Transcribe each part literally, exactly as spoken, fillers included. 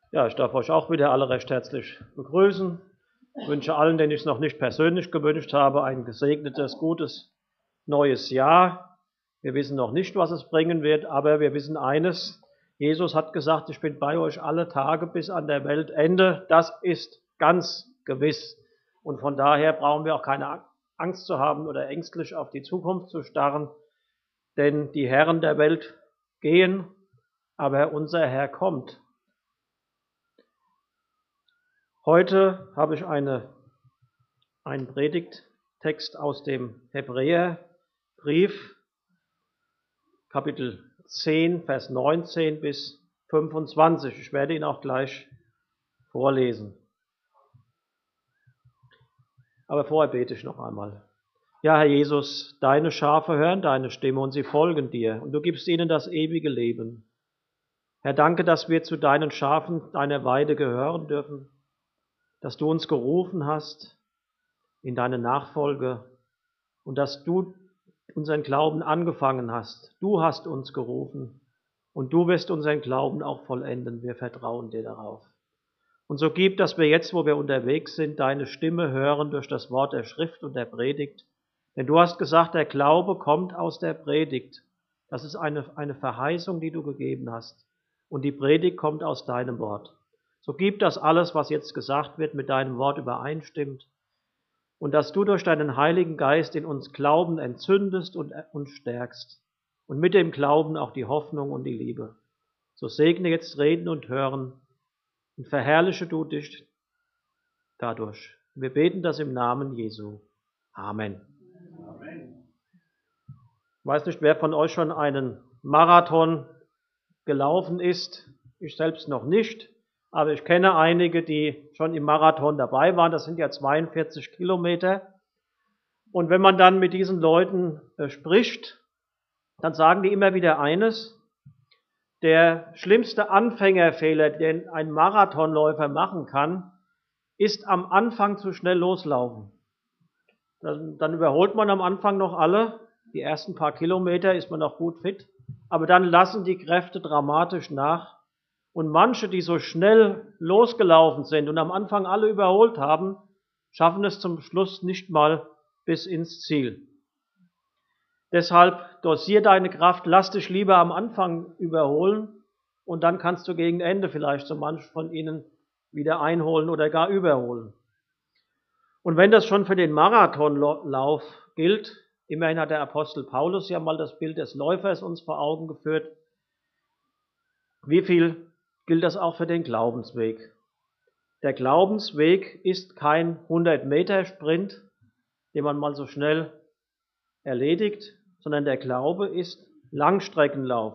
Ja, ich darf euch auch wieder alle recht herzlich begrüßen. Ich wünsche allen, denen ich es noch nicht persönlich gewünscht habe, ein gesegnetes, gutes neues Jahr. Wir wissen noch nicht, was es bringen wird, aber wir wissen eines: Jesus hat gesagt, ich bin bei euch alle Tage bis an der Weltende. Das ist ganz gewiss. Und von daher brauchen wir auch keine Angst zu haben oder ängstlich auf die Zukunft zu starren, denn die Herren der Welt gehen, aber unser Herr kommt. Heute habe ich eine, einen Predigttext aus dem Hebräerbrief, Kapitel zehn, Vers neunzehn bis fünfundzwanzig. Ich werde ihn auch gleich vorlesen. Aber vorher bete ich noch einmal. Ja, Herr Jesus, deine Schafe hören deine Stimme und sie folgen dir, und du gibst ihnen das ewige Leben. Herr, danke, dass wir zu deinen Schafen, deiner Weide gehören dürfen, dass du uns gerufen hast in deine Nachfolge und dass du unseren Glauben angefangen hast. Du hast uns gerufen und du wirst unseren Glauben auch vollenden. Wir vertrauen dir darauf. Und so gib, dass wir jetzt, wo wir unterwegs sind, deine Stimme hören durch das Wort der Schrift und der Predigt. Denn du hast gesagt, der Glaube kommt aus der Predigt. Das ist eine, eine Verheißung, die du gegeben hast. Und die Predigt kommt aus deinem Wort. So gib, dass alles, was jetzt gesagt wird, mit deinem Wort übereinstimmt. Und dass du durch deinen Heiligen Geist in uns Glauben entzündest und uns stärkst. Und mit dem Glauben auch die Hoffnung und die Liebe. So segne jetzt Reden und Hören und verherrliche du dich dadurch. Wir beten das im Namen Jesu. Amen. Amen. Ich weiß nicht, wer von euch schon einen Marathon gelaufen ist. Ich selbst noch nicht. Aber ich kenne einige, die schon im Marathon dabei waren. Das sind ja zweiundvierzig Kilometer. Und wenn man dann mit diesen Leuten äh, spricht, dann sagen die immer wieder eines: Der schlimmste Anfängerfehler, den ein Marathonläufer machen kann, ist am Anfang zu schnell loslaufen. Dann, dann überholt man am Anfang noch alle. Die ersten paar Kilometer ist man noch gut fit. Aber dann lassen die Kräfte dramatisch nach. Und manche, die so schnell losgelaufen sind und am Anfang alle überholt haben, schaffen es zum Schluss nicht mal bis ins Ziel. Deshalb dosier deine Kraft, lass dich lieber am Anfang überholen und dann kannst du gegen Ende vielleicht so manch von ihnen wieder einholen oder gar überholen. Und wenn das schon für den Marathonlauf gilt, immerhin hat der Apostel Paulus ja mal das Bild des Läufers uns vor Augen geführt, wie viel gilt das auch für den Glaubensweg? Der Glaubensweg ist kein hundert-Meter-Sprint, den man mal so schnell erledigt, sondern der Glaube ist Langstreckenlauf.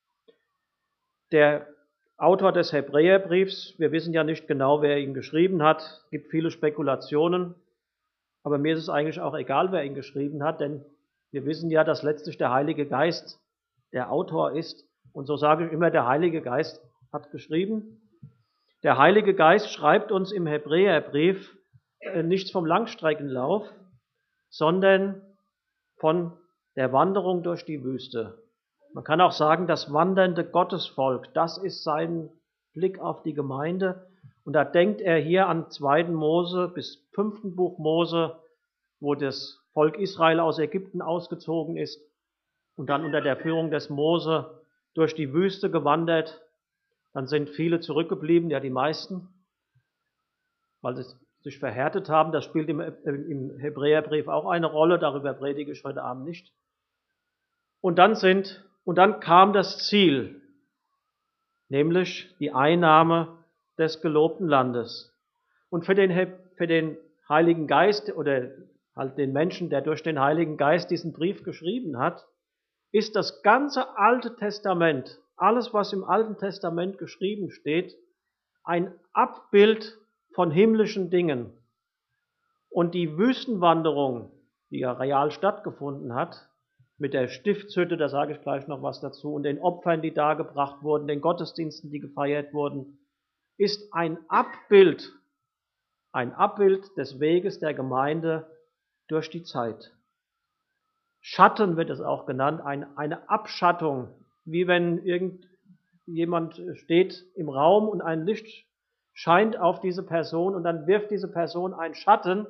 Der Autor des Hebräerbriefs, wir wissen ja nicht genau, wer ihn geschrieben hat, es gibt viele Spekulationen, aber mir ist es eigentlich auch egal, wer ihn geschrieben hat, denn wir wissen ja, dass letztlich der Heilige Geist der Autor ist. Und so sage ich immer, der Heilige Geist hat geschrieben. Der Heilige Geist schreibt uns im Hebräerbrief nichts vom Langstreckenlauf, sondern von der Wanderung durch die Wüste. Man kann auch sagen, das wandernde Gottesvolk, das ist sein Blick auf die Gemeinde. Und da denkt er hier an zweiten Mose bis fünften Buch Mose, wo das Volk Israel aus Ägypten ausgezogen ist und dann unter der Führung des Mose durch die Wüste gewandert. Dann sind viele zurückgeblieben, ja die meisten, weil sie sich verhärtet haben. Das spielt im, im Hebräerbrief auch eine Rolle, darüber predige ich heute Abend nicht. Und dann, sind, und dann kam das Ziel, nämlich die Einnahme des gelobten Landes. Und für den, für den Heiligen Geist oder halt den Menschen, der durch den Heiligen Geist diesen Brief geschrieben hat, ist das ganze Alte Testament, alles, was im Alten Testament geschrieben steht, ein Abbild von himmlischen Dingen. Und die Wüstenwanderung, die ja real stattgefunden hat, mit der Stiftshütte, da sage ich gleich noch was dazu, und den Opfern, die dargebracht wurden, den Gottesdiensten, die gefeiert wurden, ist ein Abbild, ein Abbild des Weges der Gemeinde durch die Zeit. Schatten wird es auch genannt, eine, eine Abschattung, wie wenn irgend, jemand steht im Raum und ein Licht scheint auf diese Person und dann wirft diese Person einen Schatten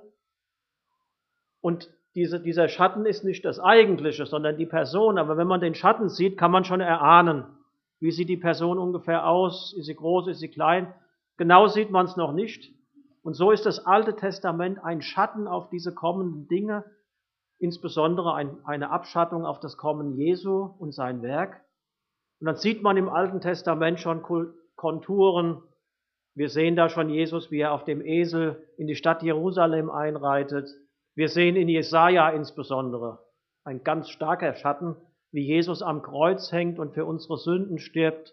und diese, dieser Schatten ist nicht das Eigentliche, sondern die Person. Aber wenn man den Schatten sieht, kann man schon erahnen, wie sieht die Person ungefähr aus, ist sie groß, ist sie klein. Genau sieht man es noch nicht. Und so ist das Alte Testament ein Schatten auf diese kommenden Dinge, insbesondere ein, eine Abschattung auf das Kommen Jesu und sein Werk. Und dann sieht man im Alten Testament schon Konturen. Wir sehen da schon Jesus, wie er auf dem Esel in die Stadt Jerusalem einreitet. Wir sehen in Jesaja insbesondere ein ganz starker Schatten, wie Jesus am Kreuz hängt und für unsere Sünden stirbt.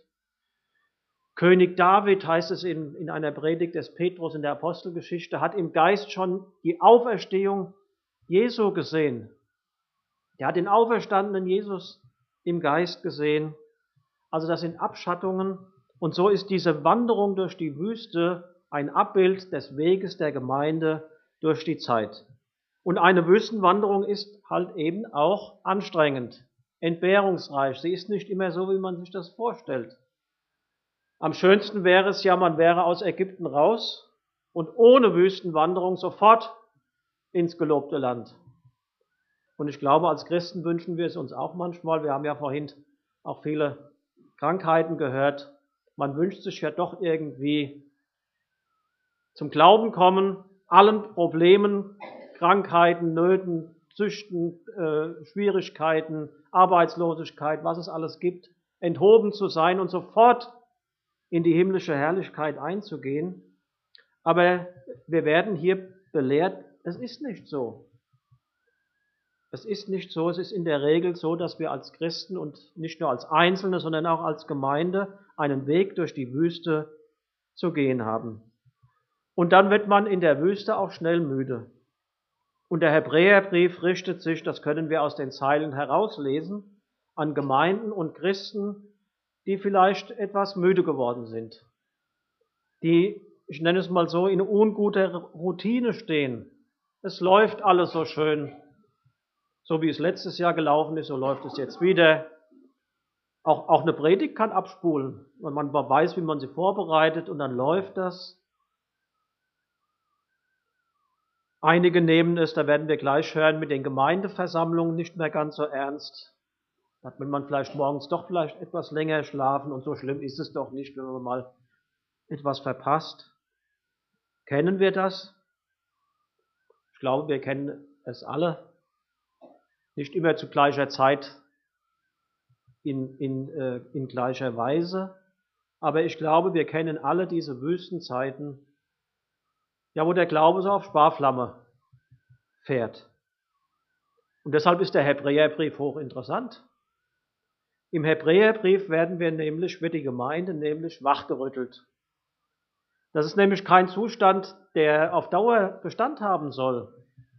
König David, heißt es in, in einer Predigt des Petrus in der Apostelgeschichte, hat im Geist schon die Auferstehung Jesu gesehen. Er hat den auferstandenen Jesus im Geist gesehen. Also das sind Abschattungen. Und so ist diese Wanderung durch die Wüste ein Abbild des Weges der Gemeinde durch die Zeit. Und eine Wüstenwanderung ist halt eben auch anstrengend, entbehrungsreich. Sie ist nicht immer so, wie man sich das vorstellt. Am schönsten wäre es ja, man wäre aus Ägypten raus und ohne Wüstenwanderung sofort ins gelobte Land. Und ich glaube, als Christen wünschen wir es uns auch manchmal. Wir haben ja vorhin auch viele Krankheiten gehört. Man wünscht sich ja doch irgendwie zum Glauben kommen, allen Problemen, Krankheiten, Nöten, Süchten, äh, Schwierigkeiten, Arbeitslosigkeit, was es alles gibt, enthoben zu sein und sofort in die himmlische Herrlichkeit einzugehen. Aber wir werden hier belehrt, es ist nicht so. Es ist nicht so, es ist in der Regel so, dass wir als Christen und nicht nur als Einzelne, sondern auch als Gemeinde einen Weg durch die Wüste zu gehen haben. Und dann wird man in der Wüste auch schnell müde. Und der Hebräerbrief richtet sich, das können wir aus den Zeilen herauslesen, an Gemeinden und Christen, die vielleicht etwas müde geworden sind, die, ich nenne es mal so, in unguter Routine stehen. Es läuft alles so schön. So wie es letztes Jahr gelaufen ist, so läuft es jetzt wieder. Auch, auch eine Predigt kann abspulen, wenn man weiß, wie man sie vorbereitet und dann läuft das. Einige nehmen es, da werden wir gleich hören, mit den Gemeindeversammlungen nicht mehr ganz so ernst. Da will man vielleicht morgens doch vielleicht etwas länger schlafen und so schlimm ist es doch nicht, wenn man mal etwas verpasst. Kennen wir das? Ich glaube, wir kennen es alle. Nicht immer zu gleicher Zeit, in, in, äh, in gleicher Weise. Aber ich glaube, wir kennen alle diese Wüstenzeiten, ja, wo der Glaube so auf Sparflamme fährt. Und deshalb ist der Hebräerbrief hochinteressant. Im Hebräerbrief werden wir nämlich, wird die Gemeinde nämlich wachgerüttelt. Das ist nämlich kein Zustand, der auf Dauer Bestand haben soll.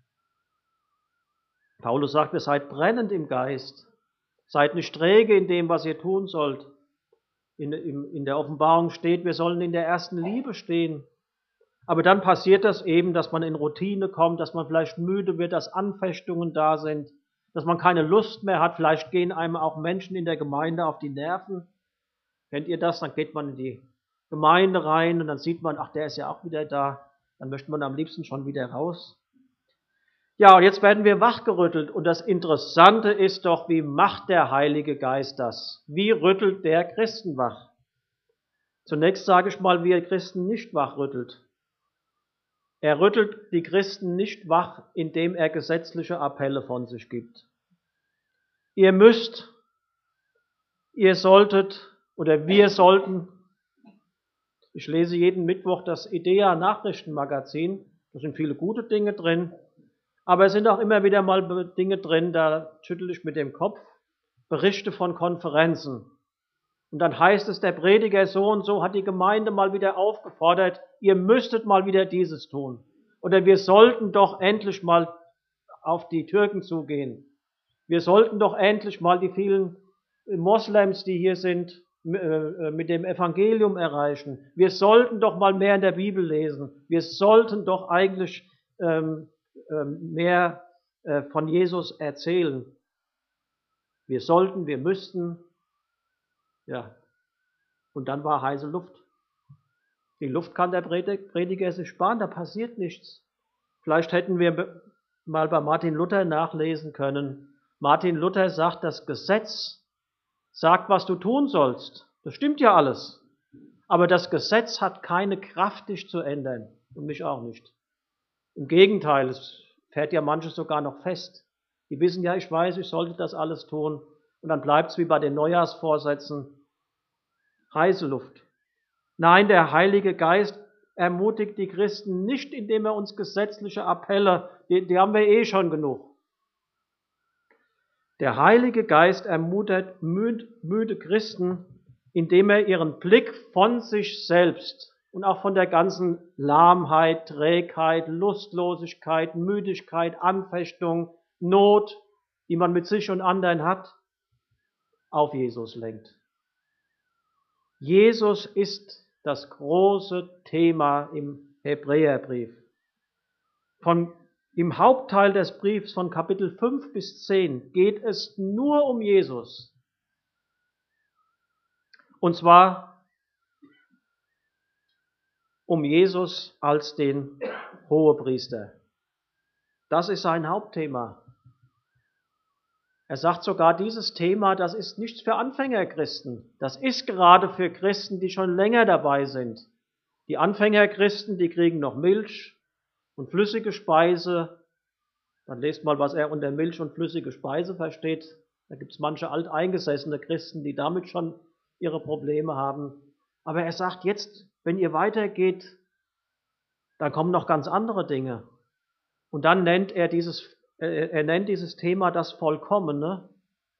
Paulus sagt, ihr seid brennend im Geist, seid nicht träge in dem, was ihr tun sollt. In, in, in der Offenbarung steht, wir sollen in der ersten Liebe stehen. Aber dann passiert das eben, dass man in Routine kommt, dass man vielleicht müde wird, dass Anfechtungen da sind, dass man keine Lust mehr hat. Vielleicht gehen einem auch Menschen in der Gemeinde auf die Nerven. Kennt ihr das? Dann geht man in die Gemeinde rein und dann sieht man, ach, der ist ja auch wieder da. Dann möchte man am liebsten schon wieder raus. Ja, und jetzt werden wir wachgerüttelt. Und das Interessante ist doch, wie macht der Heilige Geist das? Wie rüttelt der Christen wach? Zunächst sage ich mal, wie er Christen nicht wachrüttelt. Er rüttelt die Christen nicht wach, indem er gesetzliche Appelle von sich gibt. Ihr müsst, ihr solltet oder wir sollten. Ich lese jeden Mittwoch das IDEA-Nachrichtenmagazin. Da sind viele gute Dinge drin. Aber es sind auch immer wieder mal Dinge drin, da schüttel ich mit dem Kopf. Berichte von Konferenzen. Und dann heißt es, der Prediger so und so hat die Gemeinde mal wieder aufgefordert, ihr müsstet mal wieder dieses tun. Oder wir sollten doch endlich mal auf die Türken zugehen. Wir sollten doch endlich mal die vielen Moslems, die hier sind, mit dem Evangelium erreichen. Wir sollten doch mal mehr in der Bibel lesen. Wir sollten doch eigentlich ähm, mehr von Jesus erzählen. Wir sollten, wir müssten, ja. Und dann war heiße Luft. Die Luft kann der Prediger sich sparen, da passiert nichts. Vielleicht hätten wir mal bei Martin Luther nachlesen können. Martin Luther sagt, das Gesetz sagt, was du tun sollst. Das stimmt ja alles. Aber das Gesetz hat keine Kraft, dich zu ändern. Und mich auch nicht. Im Gegenteil, es fährt ja manches sogar noch fest. Die wissen ja, ich weiß, ich sollte das alles tun. Und dann bleibt es wie bei den Neujahrsvorsätzen. Heiße Luft. Nein, der Heilige Geist ermutigt die Christen nicht, indem er uns gesetzliche Appelle, die, die haben wir eh schon genug. Der Heilige Geist ermutigt müde, müde Christen, indem er ihren Blick von sich selbst und auch von der ganzen Lahmheit, Trägheit, Lustlosigkeit, Müdigkeit, Anfechtung, Not, die man mit sich und anderen hat, auf Jesus lenkt. Jesus ist das große Thema im Hebräerbrief. Von, im Hauptteil des Briefs von Kapitel fünf bis zehn geht es nur um Jesus. Und zwar um Jesus als den Hohepriester. Das ist sein Hauptthema. Er sagt sogar, dieses Thema, das ist nichts für Anfängerchristen. Das ist gerade für Christen, die schon länger dabei sind. Die Anfängerchristen, die kriegen noch Milch und flüssige Speise. Dann lest mal, was er unter Milch und flüssige Speise versteht. Da gibt es manche alteingesessene Christen, die damit schon ihre Probleme haben. Aber er sagt jetzt, wenn ihr weitergeht, dann kommen noch ganz andere Dinge. Und dann nennt er dieses Er nennt dieses Thema das Vollkommene.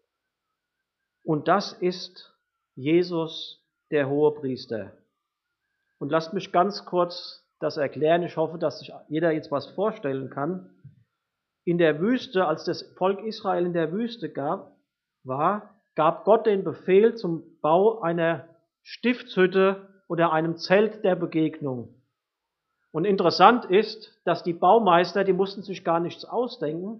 Und das ist Jesus, der Hohepriester. Und lasst mich ganz kurz das erklären. Ich hoffe, dass sich jeder jetzt was vorstellen kann. In der Wüste, als das Volk Israel in der Wüste gab, war, gab Gott den Befehl zum Bau einer Stiftshütte oder einem Zelt der Begegnung. Und interessant ist, dass die Baumeister, die mussten sich gar nichts ausdenken,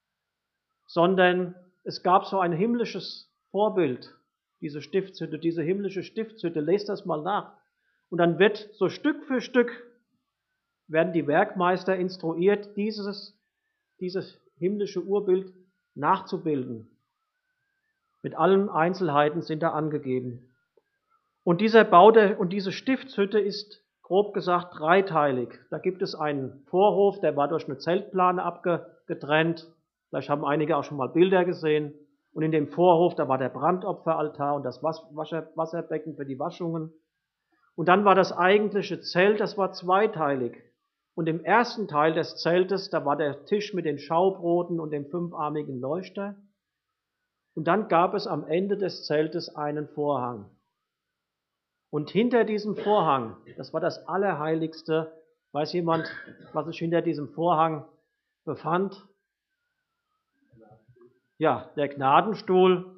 sondern es gab so ein himmlisches Vorbild, diese Stiftshütte, diese himmlische Stiftshütte. Lest das mal nach. Und dann wird so Stück für Stück, werden die Werkmeister instruiert, dieses, dieses himmlische Urbild nachzubilden. Mit allen Einzelheiten sind da angegeben. Und dieser Bau der, und diese Stiftshütte ist grob gesagt dreiteilig. Da gibt es einen Vorhof, der war durch eine Zeltplane abgetrennt. Vielleicht haben einige auch schon mal Bilder gesehen. Und in dem Vorhof, da war der Brandopferaltar und das Wasserbecken für die Waschungen. Und dann war das eigentliche Zelt, das war zweiteilig. Und im ersten Teil des Zeltes, da war der Tisch mit den Schaubroten und dem fünfarmigen Leuchter. Und dann gab es am Ende des Zeltes einen Vorhang. Und hinter diesem Vorhang, das war das Allerheiligste, weiß jemand, was sich hinter diesem Vorhang befand? Ja, der Gnadenstuhl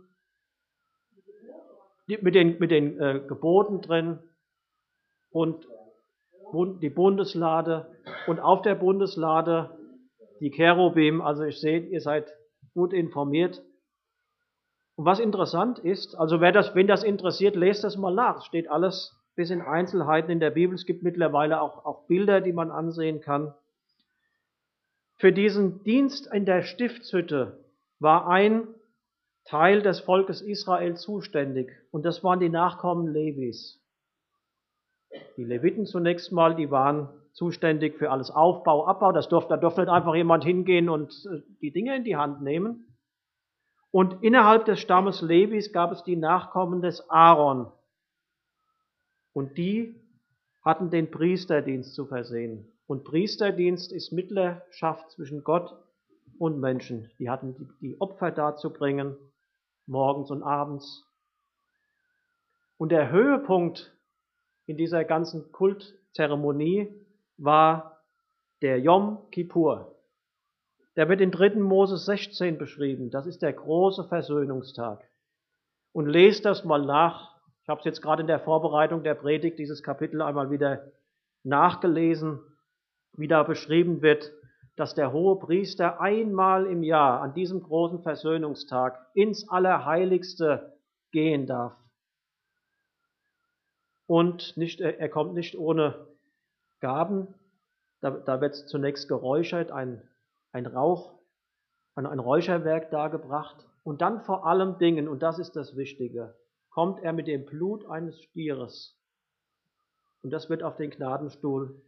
mit den, mit den äh, Geboten drin und die Bundeslade und auf der Bundeslade die Cherubim. Also ich sehe, ihr seid gut informiert. Und was interessant ist, also wer das, wen das interessiert, lest das mal nach. Es steht alles bis in Einzelheiten in der Bibel. Es gibt mittlerweile auch, auch Bilder, die man ansehen kann. Für diesen Dienst in der Stiftshütte war ein Teil des Volkes Israel zuständig. Und das waren die Nachkommen Levis. Die Leviten zunächst mal, die waren zuständig für alles Aufbau, Abbau. Das durfte, da durfte nicht einfach jemand hingehen und die Dinge in die Hand nehmen. Und innerhalb des Stammes Levis gab es die Nachkommen des Aaron. Und die hatten den Priesterdienst zu versehen. Und Priesterdienst ist Mittlerschaft zwischen Gott und Menschen. Die hatten die, die Opfer darzubringen, morgens und abends. Und der Höhepunkt in dieser ganzen Kultzeremonie war der Yom Kippur. Der wird in dritten Mose sechzehn beschrieben. Das ist der große Versöhnungstag. Und lest das mal nach. Ich habe es jetzt gerade in der Vorbereitung der Predigt, dieses Kapitel einmal wieder nachgelesen, wie da beschrieben wird, dass der Hohepriester einmal im Jahr an diesem großen Versöhnungstag ins Allerheiligste gehen darf. und nicht, er kommt nicht ohne Gaben. Da, da wird zunächst geräuchert, ein, ein Rauch, ein, ein Räucherwerk dargebracht. Und dann vor allem Dingen, und das ist das Wichtige, kommt er mit dem Blut eines Stieres. Und das wird auf den Gnadenstuhl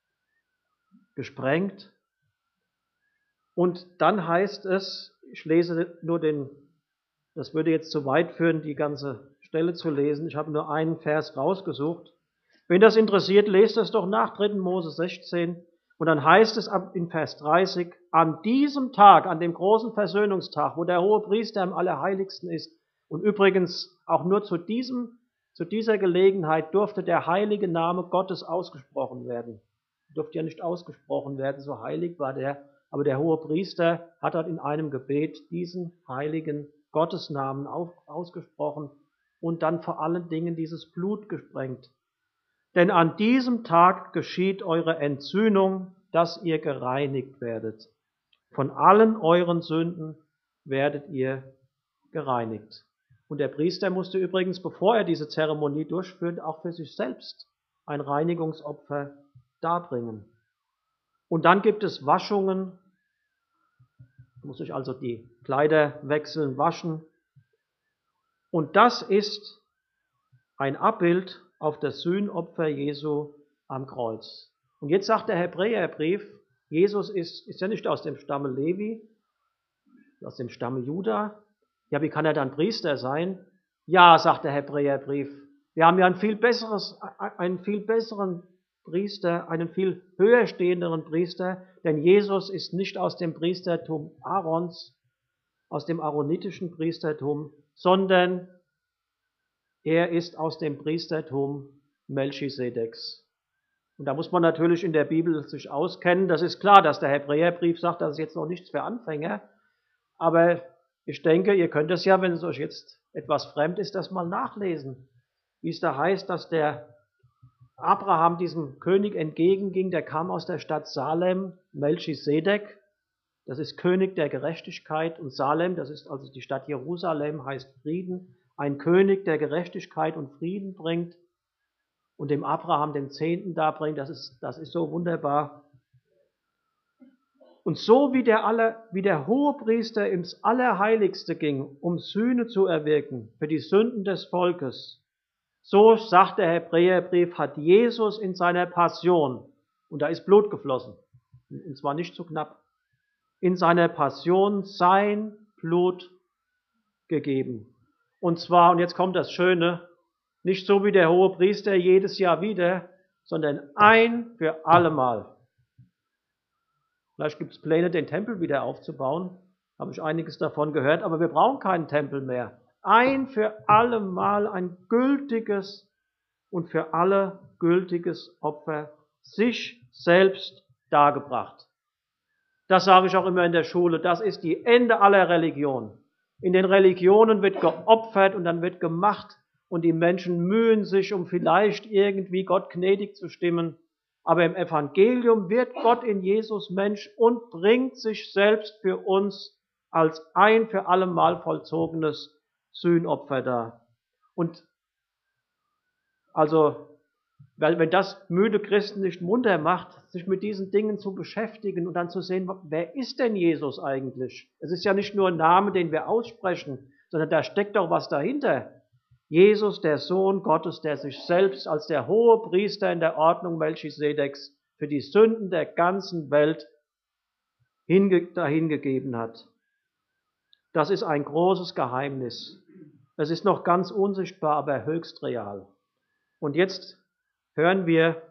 gesprengt. Und dann heißt es, ich lese nur den, das würde jetzt zu weit führen, die ganze Stelle zu lesen. Ich habe nur einen Vers rausgesucht. Wenn das interessiert, lest es doch nach, dritter Mose sechzehn. Und dann heißt es in Vers dreißig, an diesem Tag, an dem großen Versöhnungstag, wo der hohe Priester im Allerheiligsten ist, und übrigens auch nur zu, diesem, zu dieser Gelegenheit durfte der heilige Name Gottes ausgesprochen werden. Durfte ja nicht ausgesprochen werden, so heilig war der. Aber der hohe Priester hat dort in einem Gebet diesen heiligen Gottesnamen auf, ausgesprochen und dann vor allen Dingen dieses Blut gesprengt. Denn an diesem Tag geschieht eure Entsühnung, dass ihr gereinigt werdet. Von allen euren Sünden werdet ihr gereinigt. Und der Priester musste übrigens, bevor er diese Zeremonie durchführt, auch für sich selbst ein Reinigungsopfer darbringen. Und dann gibt es Waschungen, muss sich also die Kleider wechseln, waschen. Und das ist ein Abbild auf das Sühnopfer Jesu am Kreuz. Und jetzt sagt der Hebräerbrief, Jesus ist, ist ja nicht aus dem Stamme Levi, aus dem Stamme Juda. Ja, wie kann er dann Priester sein? Ja, sagt der Hebräerbrief, wir haben ja ein viel besseres, einen viel besseren Priester, einen viel höher stehenderen Priester, denn Jesus ist nicht aus dem Priestertum Aarons, aus dem aaronitischen Priestertum, sondern er ist aus dem Priestertum Melchisedeks. Und da muss man natürlich in der Bibel sich auskennen. Das ist klar, dass der Hebräerbrief sagt, das ist jetzt noch nichts für Anfänger. Aber ich denke, ihr könnt es ja, wenn es euch jetzt etwas fremd ist, das mal nachlesen. Wie es da heißt, dass der Abraham diesem König entgegenging, der kam aus der Stadt Salem, Melchisedek, das ist König der Gerechtigkeit, und Salem, das ist also die Stadt Jerusalem, heißt Frieden, ein König, der Gerechtigkeit und Frieden bringt und dem Abraham den Zehnten darbringt, das ist, das ist so wunderbar. Und so wie der, Aller, wie der Hohepriester ins Allerheiligste ging, um Sühne zu erwirken für die Sünden des Volkes, so, sagt der Hebräerbrief, hat Jesus in seiner Passion, und da ist Blut geflossen, und zwar nicht zu knapp, in seiner Passion sein Blut gegeben. Und zwar, und jetzt kommt das Schöne, nicht so wie der Hohepriester jedes Jahr wieder, sondern ein für allemal. Vielleicht gibt es Pläne, den Tempel wieder aufzubauen, habe ich einiges davon gehört, aber wir brauchen keinen Tempel mehr. Ein für allemal ein gültiges und für alle gültiges Opfer, sich selbst dargebracht. Das sage ich auch immer in der Schule, das ist die Ende aller Religionen. In den Religionen wird geopfert und dann wird gemacht und die Menschen mühen sich, um vielleicht irgendwie Gott gnädig zu stimmen. Aber im Evangelium wird Gott in Jesus Mensch und bringt sich selbst für uns als ein für allemal vollzogenes Sühnopfer dar. Und also, weil wenn das müde Christen nicht munter macht, sich mit diesen Dingen zu beschäftigen und dann zu sehen, wer ist denn Jesus eigentlich? Es ist ja nicht nur ein Name, den wir aussprechen, sondern da steckt doch was dahinter. Jesus, der Sohn Gottes, der sich selbst als der hohe Priester in der Ordnung Melchisedeks für die Sünden der ganzen Welt dahingegeben hat. Das ist ein großes Geheimnis. Es ist noch ganz unsichtbar, aber höchst real. Und jetzt hören wir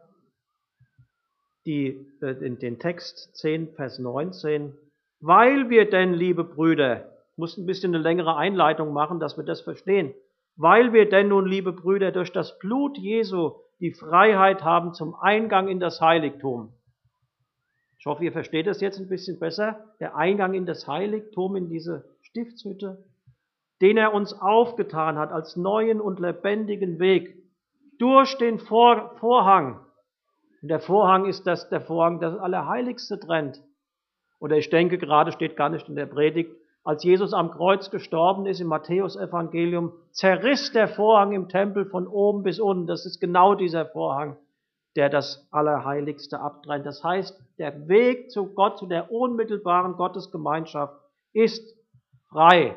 die, äh, den, den Text zehn, Vers neunzehn. Weil wir denn, liebe Brüder, ich muss ein bisschen eine längere Einleitung machen, dass wir das verstehen. Weil wir denn nun, liebe Brüder, durch das Blut Jesu die Freiheit haben zum Eingang in das Heiligtum. Ich hoffe, ihr versteht das jetzt ein bisschen besser. Der Eingang in das Heiligtum, in diese Stiftshütte, den er uns aufgetan hat als neuen und lebendigen Weg durch den Vor- Vorhang. Und der Vorhang ist das, der Vorhang, das Allerheiligste trennt. Oder ich denke, gerade steht gar nicht in der Predigt, Als Jesus am Kreuz gestorben ist im Matthäusevangelium, zerriss der Vorhang im Tempel von oben bis unten. Das ist genau dieser Vorhang, der das Allerheiligste abtrennt. Das heißt, der Weg zu Gott, zu der unmittelbaren Gottesgemeinschaft ist frei.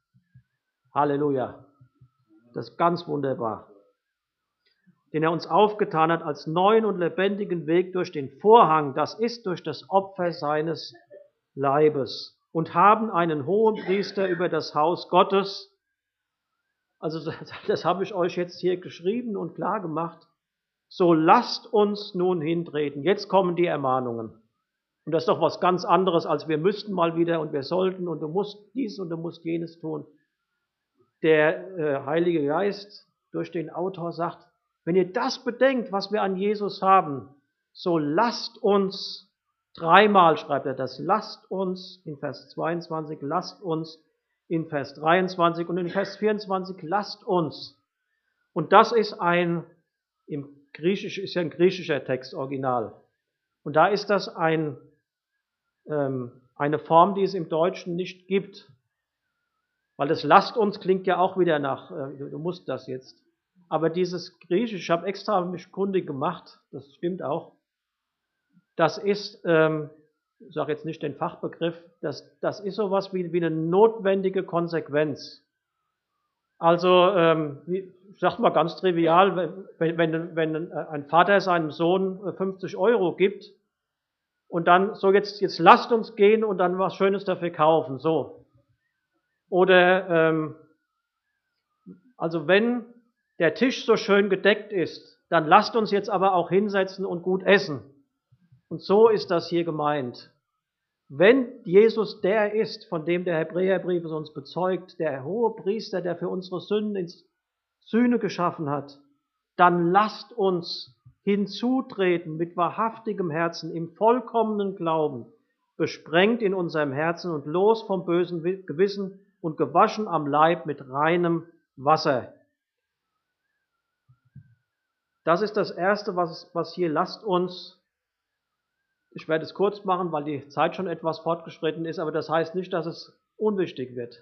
Halleluja. Das ist ganz wunderbar. Den er uns aufgetan hat als neuen und lebendigen Weg durch den Vorhang, das ist durch das Opfer seines Leibes. Und haben einen Hohenpriester über das Haus Gottes. Also das habe ich euch jetzt hier geschrieben und klar gemacht. So lasst uns nun hintreten. Jetzt kommen die Ermahnungen. Und das ist doch was ganz anderes, als wir müssten mal wieder und wir sollten und du musst dies und du musst jenes tun. Der äh, Heilige Geist durch den Autor sagt, wenn ihr das bedenkt, was wir an Jesus haben, so lasst uns, dreimal schreibt er das, lasst uns in Vers zweiundzwanzig, lasst uns in Vers dreiundzwanzig und in Vers vierundzwanzig, lasst uns. Und das ist ein, im Griechisch ist ja ein griechischer Text original. Und da ist das ein, ähm, eine Form, die es im Deutschen nicht gibt. Weil das lasst uns klingt ja auch wieder nach, äh, du musst das jetzt. Aber dieses Griechisch, ich habe extra mich kundig gemacht, das stimmt auch. Das ist, ähm, ich sage jetzt nicht den Fachbegriff, das, das ist sowas wie, wie eine notwendige Konsequenz. Also, ähm, wie, ich sage mal ganz trivial, wenn, wenn, wenn ein Vater seinem Sohn fünfzig Euro gibt und dann so jetzt, jetzt lasst uns gehen und dann was Schönes dafür kaufen, so. Oder, ähm, also wenn der Tisch so schön gedeckt ist, dann lasst uns jetzt aber auch hinsetzen und gut essen. Und so ist das hier gemeint. Wenn Jesus der ist, von dem der Hebräerbrief es uns bezeugt, der hohe Priester, der für unsere Sünden ins Sühne geschaffen hat, dann lasst uns hinzutreten mit wahrhaftigem Herzen, im vollkommenen Glauben, besprengt in unserem Herzen und los vom bösen Gewissen und gewaschen am Leib mit reinem Wasser. Das ist das Erste, was, was hier lasst uns. Ich werde es kurz machen, weil die Zeit schon etwas fortgeschritten ist, aber das heißt nicht, dass es unwichtig wird.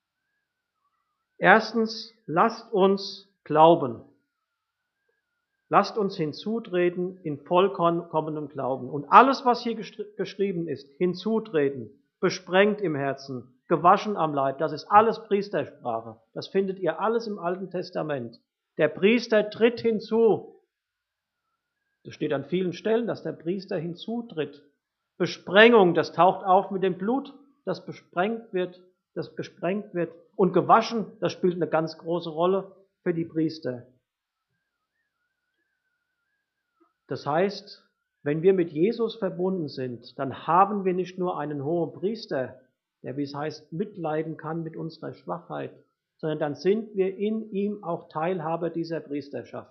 Erstens, lasst uns glauben. Lasst uns hinzutreten in vollkommenem Glauben. Und alles, was hier geschrieben ist, hinzutreten, besprengt im Herzen, gewaschen am Leib, das ist alles Priestersprache. Das findet ihr alles im Alten Testament. Der Priester tritt hinzu. Das steht an vielen Stellen, dass der Priester hinzutritt. Besprengung, das taucht auf mit dem Blut, das besprengt wird, das besprengt wird. Und gewaschen, das spielt eine ganz große Rolle für die Priester. Das heißt, wenn wir mit Jesus verbunden sind, dann haben wir nicht nur einen hohen Priester, der, wie es heißt, mitleiden kann mit unserer Schwachheit, sondern dann sind wir in ihm auch Teilhaber dieser Priesterschaft.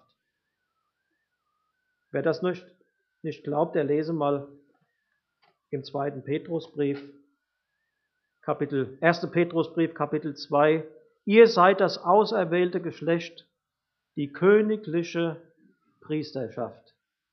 Wer das nicht, nicht glaubt, der lese mal im zweiten Petrusbrief, Kapitel, erster Petrusbrief, Kapitel zwei. Ihr seid das auserwählte Geschlecht, die königliche Priesterschaft.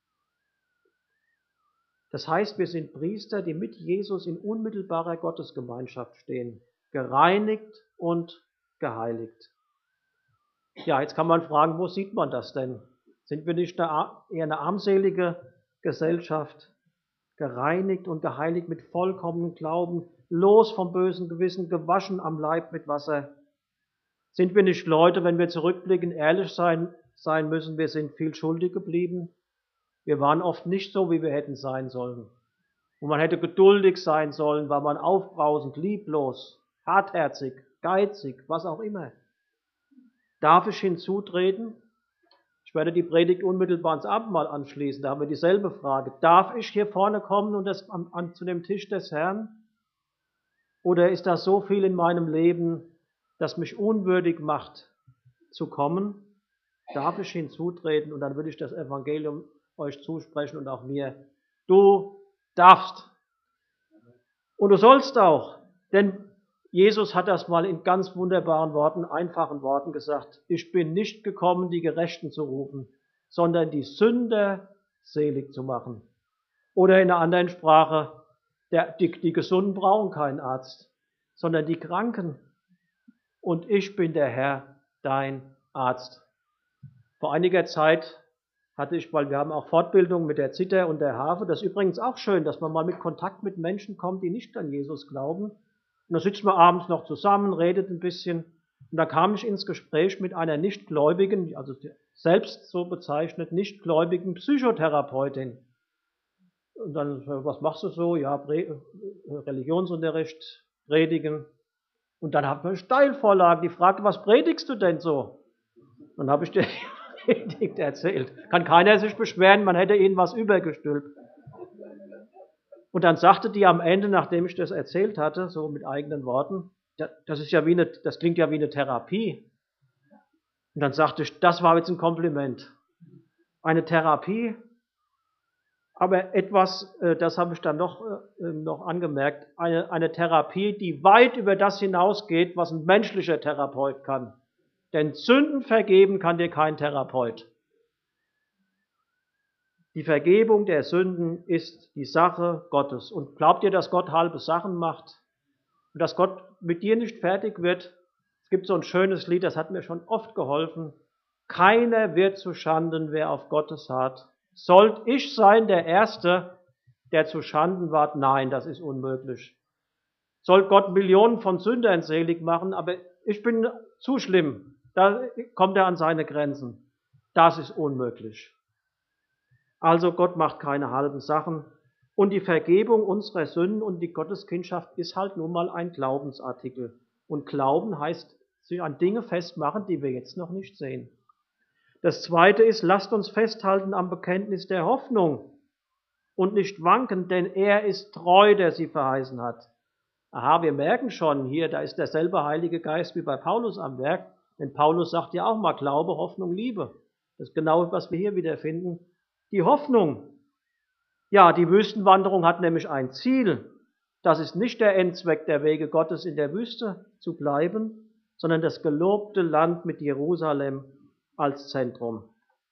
Das heißt, wir sind Priester, die mit Jesus in unmittelbarer Gottesgemeinschaft stehen, gereinigt und geheiligt. Ja, jetzt kann man fragen, wo sieht man das denn? Sind wir nicht eine, eher eine armselige Gesellschaft, gereinigt und geheiligt mit vollkommenem Glauben, los vom bösen Gewissen, gewaschen am Leib mit Wasser? Sind wir nicht Leute, wenn wir zurückblicken, ehrlich sein, sein müssen, wir sind viel schuldig geblieben? Wir waren oft nicht so, wie wir hätten sein sollen. Und man hätte geduldig sein sollen, war man aufbrausend, lieblos, hartherzig, geizig, was auch immer. Darf ich hinzutreten? Ich werde die Predigt unmittelbar ans Abendmahl anschließen, da haben wir dieselbe Frage. Darf ich hier vorne kommen und das an, an, zu dem Tisch des Herrn? Oder ist da so viel in meinem Leben, das mich unwürdig macht, zu kommen? Darf ich hinzutreten? Und dann würde ich das Evangelium euch zusprechen und auch mir. Du darfst. Und du sollst auch, denn Jesus hat das mal in ganz wunderbaren Worten, einfachen Worten gesagt. Ich bin nicht gekommen, die Gerechten zu rufen, sondern die Sünder selig zu machen. Oder in einer anderen Sprache, der, die, die Gesunden brauchen keinen Arzt, sondern die Kranken. Und ich bin der Herr, dein Arzt. Vor einiger Zeit hatte ich, weil wir haben auch Fortbildung mit der Zither und der Harfe, das ist übrigens auch schön, dass man mal mit Kontakt mit Menschen kommt, die nicht an Jesus glauben. Und dann sitzt man abends noch zusammen, redet ein bisschen. Und da kam ich ins Gespräch mit einer nichtgläubigen, also selbst so bezeichnet, nichtgläubigen Psychotherapeutin. Und dann, was machst du so? Ja, Religionsunterricht, predigen. Und dann hat man Steilvorlagen, die fragte, was predigst du denn so? Dann habe ich dir die Predigt erzählt. Kann keiner sich beschweren, man hätte ihnen was übergestülpt. Und dann sagte die am Ende, nachdem ich das erzählt hatte, so mit eigenen Worten, das ist ja wie eine, das klingt ja wie eine Therapie. Und dann sagte ich, das war jetzt ein Kompliment. Eine Therapie, aber etwas, das habe ich dann noch, noch angemerkt, eine, eine Therapie, die weit über das hinausgeht, was ein menschlicher Therapeut kann. Denn Sünden vergeben kann dir kein Therapeut. Die Vergebung der Sünden ist die Sache Gottes. Und glaubt ihr, dass Gott halbe Sachen macht? Und dass Gott mit dir nicht fertig wird? Es gibt so ein schönes Lied, das hat mir schon oft geholfen. Keiner wird zu Schanden, wer auf Gottes hart. Sollt ich sein der Erste, der zu Schanden ward? Nein, das ist unmöglich. Soll Gott Millionen von Sündern selig machen, aber ich bin zu schlimm. Da kommt er an seine Grenzen. Das ist unmöglich. Also Gott macht keine halben Sachen. Und die Vergebung unserer Sünden und die Gotteskindschaft ist halt nun mal ein Glaubensartikel. Und Glauben heißt, sich an Dinge festmachen, die wir jetzt noch nicht sehen. Das Zweite ist, lasst uns festhalten am Bekenntnis der Hoffnung und nicht wanken, denn er ist treu, der sie verheißen hat. Aha, wir merken schon hier, da ist derselbe Heilige Geist wie bei Paulus am Werk, denn Paulus sagt ja auch mal Glaube, Hoffnung, Liebe. Das ist genau, was wir hier wiederfinden. Die Hoffnung. Ja, die Wüstenwanderung hat nämlich ein Ziel. Das ist nicht der Endzweck der Wege Gottes, in der Wüste zu bleiben, sondern das gelobte Land mit Jerusalem als Zentrum.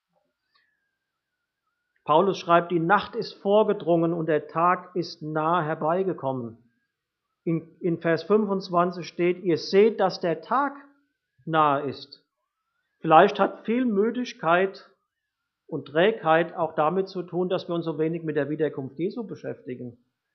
Paulus schreibt, die Nacht ist vorgedrungen und der Tag ist nah herbeigekommen. In, in Vers fünfundzwanzig steht, ihr seht, dass der Tag nahe ist. Vielleicht hat viel Müdigkeit und Trägheit auch damit zu tun, dass wir uns so wenig mit der Wiederkunft Jesu beschäftigen.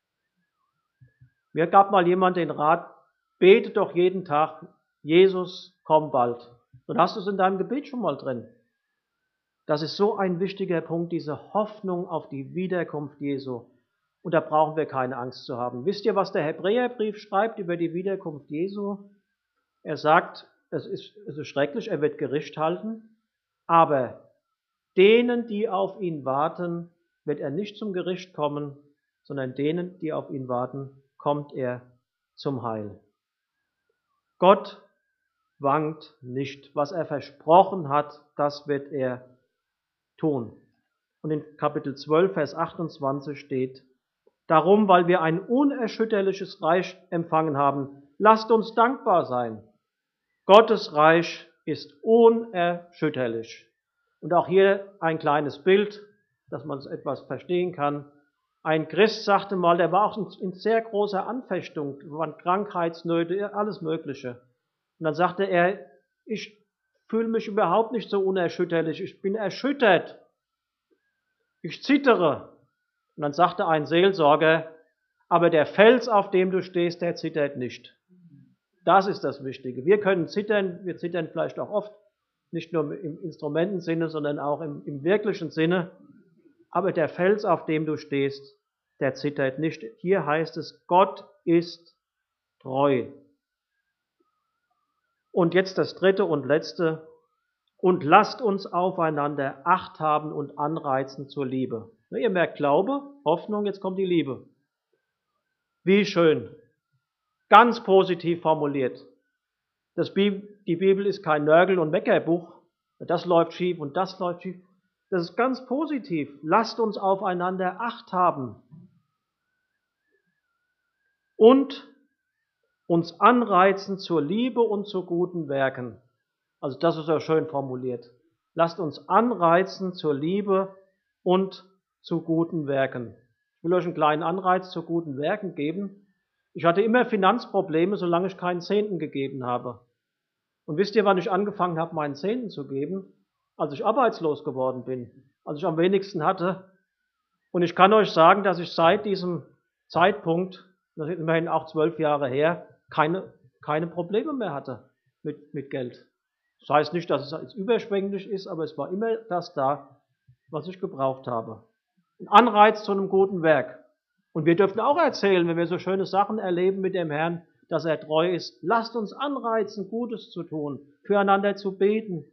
Mir gab mal jemand den Rat, bete doch jeden Tag, Jesus, komm bald. Dann hast du es in deinem Gebet schon mal drin. Das ist so ein wichtiger Punkt, diese Hoffnung auf die Wiederkunft Jesu. Und da brauchen wir keine Angst zu haben. Wisst ihr, was der Hebräerbrief schreibt über die Wiederkunft Jesu? Er sagt, es ist, es ist schrecklich, er wird Gericht halten, aber denen, die auf ihn warten, wird er nicht zum Gericht kommen, sondern denen, die auf ihn warten, kommt er zum Heil. Gott wankt nicht. Was er versprochen hat, das wird er tun. Und in Kapitel zwölf, Vers achtundzwanzig steht, darum, weil wir ein unerschütterliches Reich empfangen haben, lasst uns dankbar sein. Gottes Reich ist unerschütterlich. Und auch hier ein kleines Bild, dass man es etwas verstehen kann. Ein Christ sagte mal, der war auch in sehr großer Anfechtung, waren Krankheitsnöte, alles Mögliche. Und dann sagte er, ich fühle mich überhaupt nicht so unerschütterlich, ich bin erschüttert, ich zittere. Und dann sagte ein Seelsorger, aber der Fels, auf dem du stehst, der zittert nicht. Das ist das Wichtige. Wir können zittern, wir zittern vielleicht auch oft, nicht nur im Instrumentensinne, sondern auch im, im wirklichen Sinne. Aber der Fels, auf dem du stehst, der zittert nicht. Hier heißt es, Gott ist treu. Und jetzt das dritte und letzte. Und lasst uns aufeinander Acht haben und anreizen zur Liebe. Ihr merkt Glaube, Hoffnung, jetzt kommt die Liebe. Wie schön. Ganz positiv formuliert. Das Bibel, die Bibel ist kein Nörgel- und Meckerbuch. Das läuft schief und das läuft schief. Das ist ganz positiv. Lasst uns aufeinander Acht haben. Und uns anreizen zur Liebe und zu guten Werken. Also das ist ja schön formuliert. Lasst uns anreizen zur Liebe und zu guten Werken. Ich will euch einen kleinen Anreiz zu guten Werken geben. Ich hatte immer Finanzprobleme, solange ich keinen Zehnten gegeben habe. Und wisst ihr, wann ich angefangen habe, meinen Zehnten zu geben? Als ich arbeitslos geworden bin, als ich am wenigsten hatte. Und ich kann euch sagen, dass ich seit diesem Zeitpunkt, das ist immerhin auch zwölf Jahre her, keine, keine Probleme mehr hatte mit, mit Geld. Das heißt nicht, dass es jetzt überschwänglich ist, aber es war immer das da, was ich gebraucht habe. Ein Anreiz zu einem guten Werk. Und wir dürfen auch erzählen, wenn wir so schöne Sachen erleben mit dem Herrn, dass er treu ist. Lasst uns anreizen, Gutes zu tun, füreinander zu beten.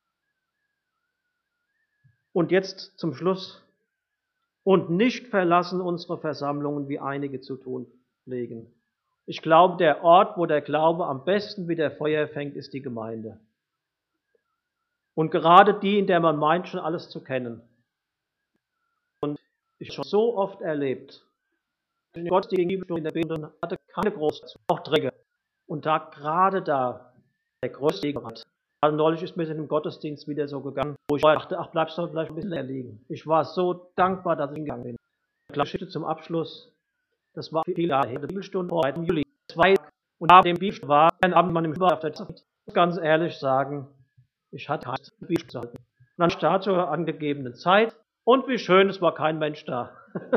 Und jetzt zum Schluss. Und nicht verlassen unsere Versammlungen, wie einige zu tun pflegen. Ich glaube, der Ort, wo der Glaube am besten wieder Feuer fängt, ist die Gemeinde. Und gerade die, in der man meint, schon alles zu kennen. Und ich habe schon so oft erlebt, Gott die Bibelstunde in der Bibel hatte keine großen Aufträge. Und da gerade da der größte Segen hat. Also neulich ist mir in dem Gottesdienst wieder so gegangen, wo ich dachte, ach, bleibst du vielleicht ein bisschen leer liegen. Ich war so dankbar, dass ich hingegangen bin. Eine Geschichte zum Abschluss. Das war viele Jahre her, die Bibelstunde vor im Juli. Zwei und nach dem Bibelstunde war ein Abend man im Über auf der Zeit. Ich muss ganz ehrlich sagen, ich hatte keine Bibelstunde zu halten. Und dann stand zur angegebenen Zeit und wie schön, es war kein Mensch da.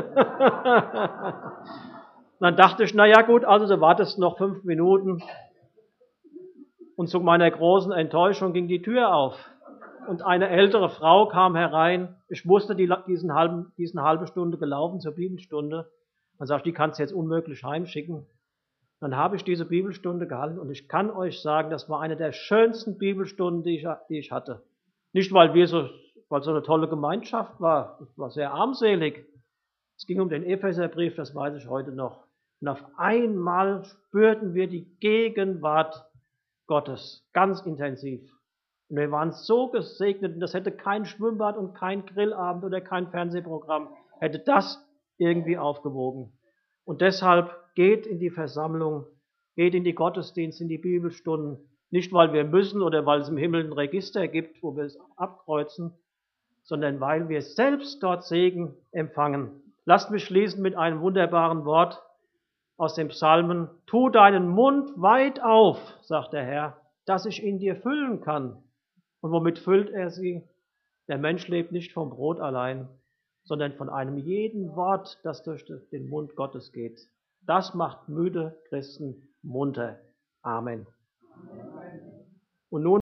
Dann dachte ich, naja gut, also du wartest noch fünf Minuten. Und zu meiner großen Enttäuschung ging die Tür auf. Und eine ältere Frau kam herein. Ich wusste, die diesen halben, diesen halbe Stunde gelaufen zur Bibelstunde. Dann sagte ich, die kannst du jetzt unmöglich heimschicken. Dann habe ich diese Bibelstunde gehalten und ich kann euch sagen, das war eine der schönsten Bibelstunden, die ich, die ich hatte. Nicht, weil wir so, weil so eine tolle Gemeinschaft war. Das war sehr armselig. Es ging um den Epheserbrief, das weiß ich heute noch. Und auf einmal spürten wir die Gegenwart Gottes, ganz intensiv. Und wir waren so gesegnet, und das hätte kein Schwimmbad und kein Grillabend oder kein Fernsehprogramm, hätte das irgendwie aufgewogen. Und deshalb geht in die Versammlung, geht in die Gottesdienste, in die Bibelstunden, nicht weil wir müssen oder weil es im Himmel ein Register gibt, wo wir es abkreuzen, sondern weil wir selbst dort Segen empfangen. Lasst mich schließen mit einem wunderbaren Wort aus dem Psalmen. Tu deinen Mund weit auf, sagt der Herr, dass ich ihn dir füllen kann. Und womit füllt er sie? Der Mensch lebt nicht vom Brot allein, sondern von einem jeden Wort, das durch den Mund Gottes geht. Das macht müde Christen munter. Amen. Und nun